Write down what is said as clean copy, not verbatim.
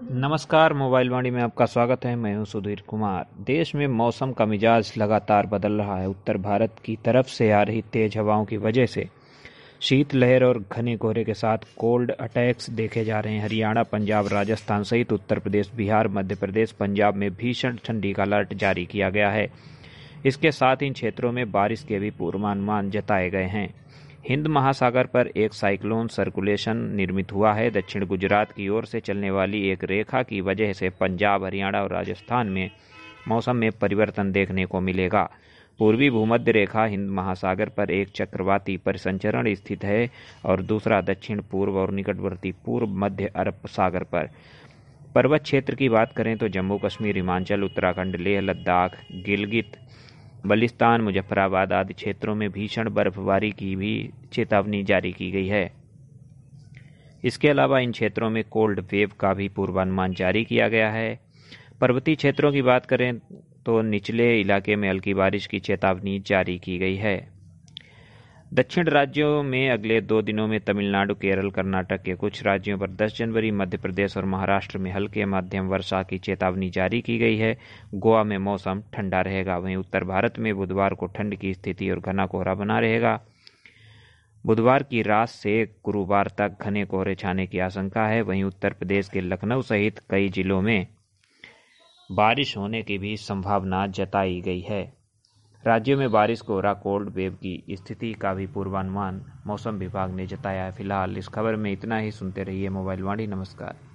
नमस्कार। मोबाइल वाणी में आपका स्वागत है। मैं हूं सुधीर कुमार। देश में मौसम का मिजाज लगातार बदल रहा है। उत्तर भारत की तरफ से आ रही तेज हवाओं की वजह से शीतलहर और घने कोहरे के साथ कोल्ड अटैक्स देखे जा रहे हैं। हरियाणा, पंजाब, राजस्थान सहित उत्तर प्रदेश, बिहार, मध्य प्रदेश, पंजाब में भीषण ठंडी का अलर्ट जारी किया गया है। इसके साथ इन क्षेत्रों में बारिश के भी पूर्वानुमान जताए गए हैं। हिंद महासागर पर एक साइक्लोन सर्कुलेशन निर्मित हुआ है। दक्षिण गुजरात की ओर से चलने वाली एक रेखा की वजह से पंजाब, हरियाणा और राजस्थान में मौसम में परिवर्तन देखने को मिलेगा। पूर्वी भूमध्य रेखा हिंद महासागर पर एक चक्रवाती परिसंचरण स्थित है और दूसरा दक्षिण पूर्व और निकटवर्ती पूर्व मध्य अरब सागर पर। पर्वत क्षेत्र की बात करें तो जम्मू कश्मीर, हिमाचल, उत्तराखंड, लेह लद्दाख, गिलगित बल्तिस्तान, मुजफ्फराबाद आदि क्षेत्रों में भीषण बर्फबारी की भी चेतावनी जारी की गई है। इसके अलावा इन क्षेत्रों में कोल्ड वेव का भी पूर्वानुमान जारी किया गया है। पर्वतीय क्षेत्रों की बात करें तो निचले इलाके में हल्की बारिश की चेतावनी जारी की गई है। दक्षिण राज्यों में अगले 2 दिनों में तमिलनाडु, केरल, कर्नाटक के कुछ राज्यों पर 10 जनवरी, मध्य प्रदेश और महाराष्ट्र में हल्के मध्यम वर्षा की चेतावनी जारी की गई है। गोवा में मौसम ठंडा रहेगा। वहीं उत्तर भारत में बुधवार को ठंड की स्थिति और घना कोहरा बना रहेगा। बुधवार की रात से गुरुवार तक घने कोहरे छाने की आशंका है। वहीं उत्तर प्रदेश के लखनऊ सहित कई जिलों में बारिश होने की भी संभावना जताई गई है। राज्यों में बारिश, कोहरा, कोल्ड वेव की स्थिति का भी पूर्वानुमान मौसम विभाग ने जताया है। फिलहाल इस खबर में इतना ही। सुनते रहिए मोबाइल वाणी। नमस्कार।